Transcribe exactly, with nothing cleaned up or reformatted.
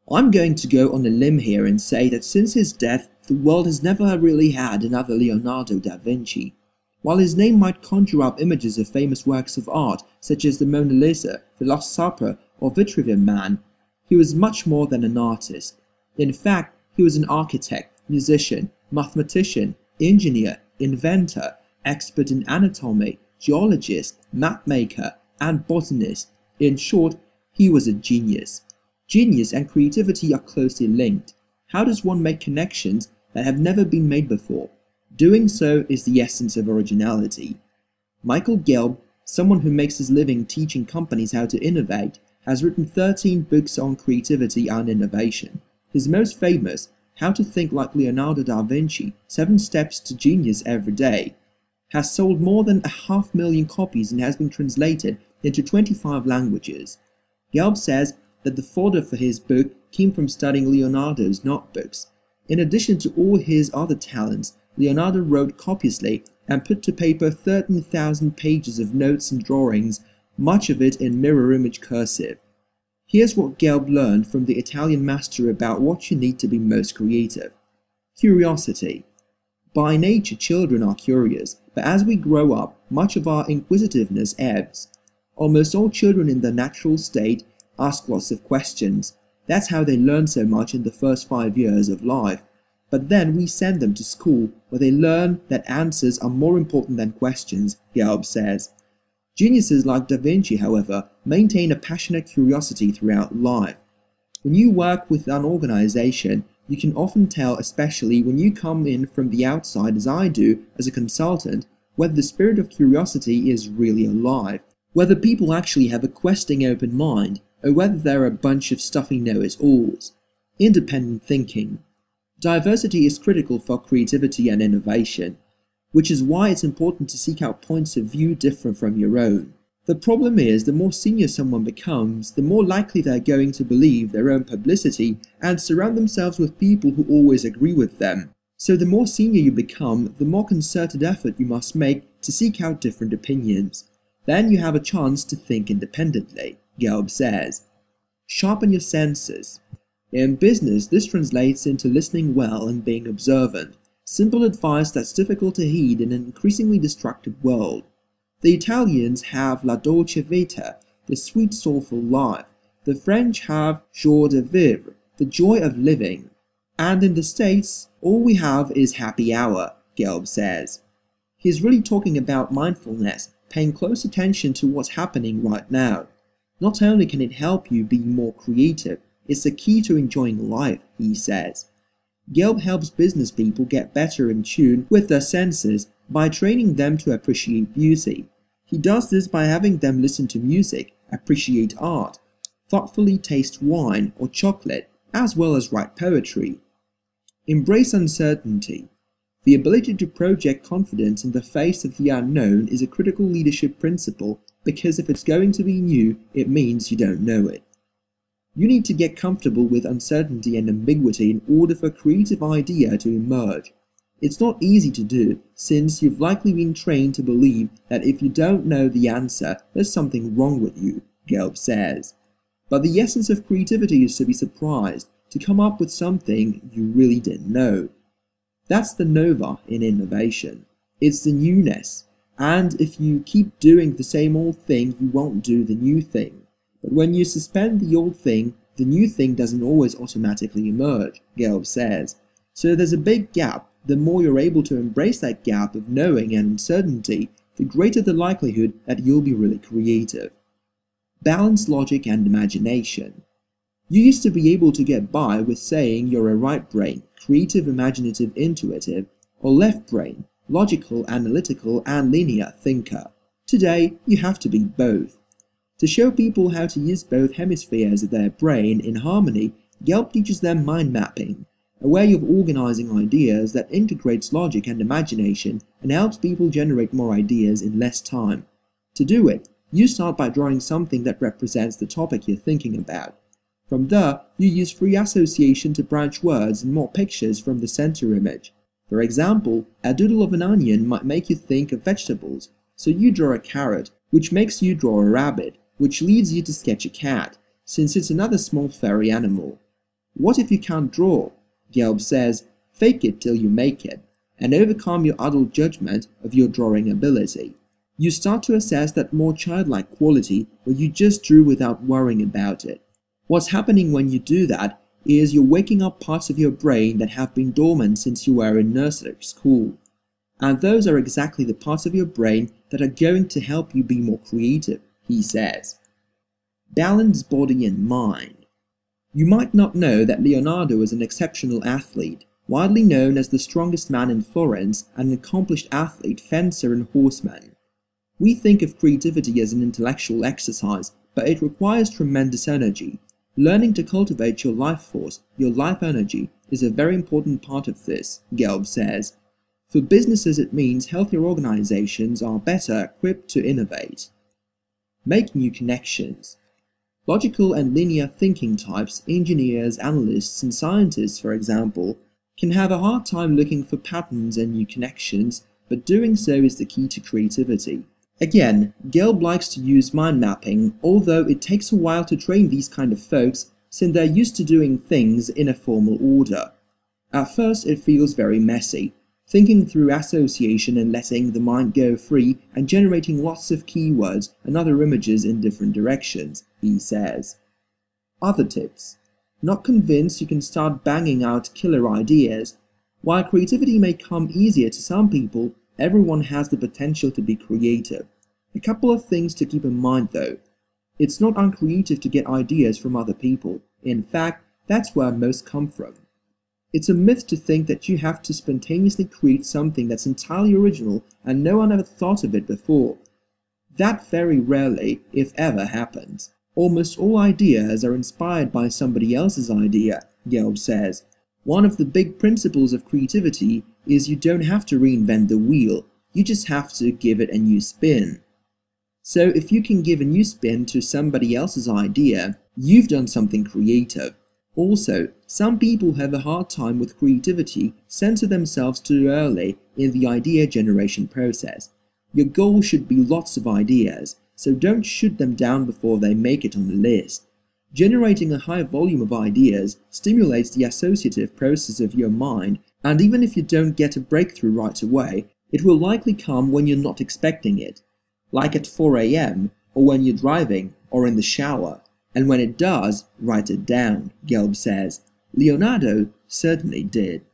I'm going to go on a limb here and say that since his death, the world has never really had another Leonardo da Vinci. While his name might conjure up images of famous works of art such as the Mona Lisa, the Last Supper, or Vitruvian Man, he was much more than an artist. In fact, he was an architect, musician, mathematician, engineer, inventor, expert in anatomy, geologist, mapmaker, and botanist. In short, he was a genius. Genius and creativity are closely linked. How does one make connections that have never been made before? Doing so is the essence of originality. Michael Gelb, someone who makes his living teaching companies how to innovate, has written thirteen books on creativity and innovation. His most famous, How to Think Like Leonardo da Vinci, Seven Steps to Genius Every Day, has sold more than a half million copies and has been translated into twenty-five languages. Gelb says that the fodder for his book came from studying Leonardo's notebooks. In addition to all his other talents, Leonardo wrote copiously and put to paper thirteen thousand pages of notes and drawings, much of it in mirror-image cursive. Here's what Gelb learned from the Italian master about what you need to be most creative. Curiosity. By nature, children are curious, but as we grow up, much of our inquisitiveness ebbs. Almost all children in their natural state ask lots of questions. That's how they learn so much in the first five years of life. But then we send them to school where they learn that answers are more important than questions, Gelb says. Geniuses like Da Vinci, however, maintain a passionate curiosity throughout life. When you work with an organization, you can often tell, especially when you come in from the outside as I do as a consultant, whether the spirit of curiosity is really alive, whether people actually have a questing open mind, or whether they're a bunch of stuffy know-it-alls. Independent thinking. Diversity is critical for creativity and innovation, which is why it's important to seek out points of view different from your own. The problem is, the more senior someone becomes, the more likely they're going to believe their own publicity and surround themselves with people who always agree with them. So the more senior you become, the more concerted effort you must make to seek out different opinions. Then you have a chance to think independently, Gelb says. Sharpen your senses. In business, this translates into listening well and being observant. Simple advice that's difficult to heed in an increasingly distracted world. The Italians have la dolce vita, the sweet soulful life. The French have joie de vivre, the joy of living. And in the States, all we have is happy hour, Gelb says. He's really talking about mindfulness, paying close attention to what's happening right now. Not only can it help you be more creative, it's the key to enjoying life, he says. Gelb helps business people get better in tune with their senses by training them to appreciate beauty. He does this by having them listen to music, appreciate art, thoughtfully taste wine or chocolate, as well as write poetry. Embrace uncertainty. The ability to project confidence in the face of the unknown is a critical leadership principle because if it's going to be new, it means you don't know it. You need to get comfortable with uncertainty and ambiguity in order for a creative idea to emerge. It's not easy to do, since you've likely been trained to believe that if you don't know the answer, there's something wrong with you, Gelb says. But the essence of creativity is to be surprised, to come up with something you really didn't know. That's the nova in innovation. It's the newness. And if you keep doing the same old thing, you won't do the new thing. But when you suspend the old thing, the new thing doesn't always automatically emerge, Gelb says. So there's a big gap. The more you're able to embrace that gap of knowing and uncertainty, the greater the likelihood that you'll be really creative. Balance logic and imagination. You used to be able to get by with saying you're a right brain, creative, imaginative, intuitive, or left brain, logical, analytical, and linear thinker. Today, you have to be both. To show people how to use both hemispheres of their brain in harmony, Gelb teaches them mind mapping, a way of organizing ideas that integrates logic and imagination and helps people generate more ideas in less time. To do it, you start by drawing something that represents the topic you're thinking about. From there, you use free association to branch words and more pictures from the center image. For example, a doodle of an onion might make you think of vegetables, so you draw a carrot, which makes you draw a rabbit, which leads you to sketch a cat, since it's another small furry animal. What if you can't draw? Gelb says, fake it till you make it, and overcome your adult judgment of your drawing ability. You start to assess that more childlike quality where you just drew without worrying about it. What's happening when you do that is you're waking up parts of your brain that have been dormant since you were in nursery school. And those are exactly the parts of your brain that are going to help you be more creative, he says. Balance body and mind. You might not know that Leonardo is an exceptional athlete, widely known as the strongest man in Florence and an accomplished athlete, fencer and horseman. We think of creativity as an intellectual exercise, but it requires tremendous energy. Learning to cultivate your life force, your life energy, is a very important part of this, Gelb says. For businesses, it means healthier organizations are better equipped to innovate. Make new connections. Logical and linear thinking types, engineers, analysts, and scientists, for example, can have a hard time looking for patterns and new connections, but doing so is the key to creativity. Again, Gelb likes to use mind mapping, although it takes a while to train these kind of folks since they're used to doing things in a formal order. At first it feels very messy, thinking through association and letting the mind go free and generating lots of keywords and other images in different directions, he says. Other tips. Not convinced you can start banging out killer ideas. While creativity may come easier to some people, everyone has the potential to be creative. A couple of things to keep in mind though. It's not uncreative to get ideas from other people. In fact, that's where most come from. It's a myth to think that you have to spontaneously create something that's entirely original and no one ever thought of it before. That very rarely, if ever, happens. Almost all ideas are inspired by somebody else's idea, Gelb says. One of the big principles of creativity is you don't have to reinvent the wheel, you just have to give it a new spin. So if you can give a new spin to somebody else's idea, you've done something creative. Also, some people have a hard time with creativity, censor themselves too early in the idea generation process. Your goal should be lots of ideas, so don't shoot them down before they make it on the list. Generating a high volume of ideas stimulates the associative process of your mind, and even if you don't get a breakthrough right away, it will likely come when you're not expecting it. Like at four a m, or when you're driving, or in the shower. And when it does, write it down, Gelb says. Leonardo certainly did.